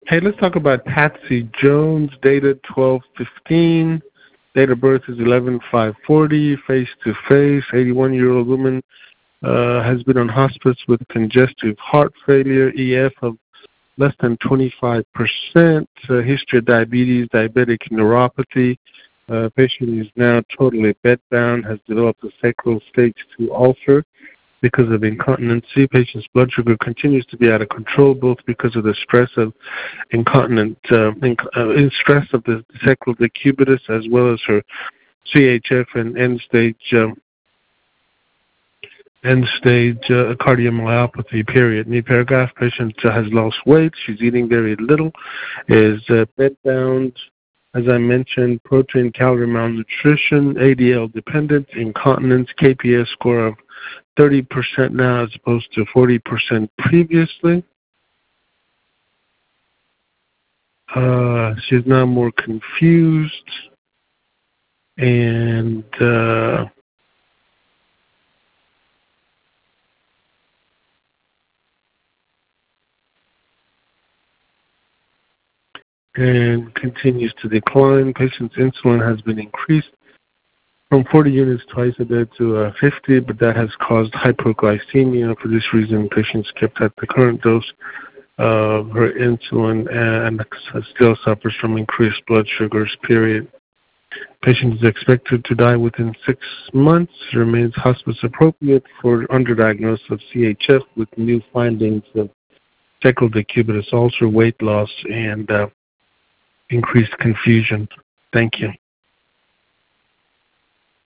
Hey, let's talk about Patsy Jones, dated 12/15. Date of birth is 11/5/40. Face to face, 81-year-old woman has been on hospice with congestive heart failure, EF of less than 25%. History of diabetes, diabetic neuropathy. Patient is now totally bedbound, has developed a sacral stage 2 ulcer because of incontinency. Patient's blood sugar continues to be out of control, both because of the stress of stress of the sacral decubitus, as well as her CHF and end-stage cardiomyopathy, period. New paragraph, patient has lost weight. She's eating very little, is bedbound, as I mentioned, protein, calorie malnutrition, ADL dependent, incontinence, KPS score of 30% now as opposed to 40% previously. She's now more confused and continues to decline. Patient's insulin has been increased from 40 units twice a day to 50, but that has caused hypoglycemia. For this reason, patient's kept at the current dose of her insulin and still suffers from increased blood sugars, period. Patient is expected to die within 6 months, remains hospice appropriate for underdiagnosis of CHF with new findings of sacral decubitus ulcer, weight loss, and increased confusion. Thank you.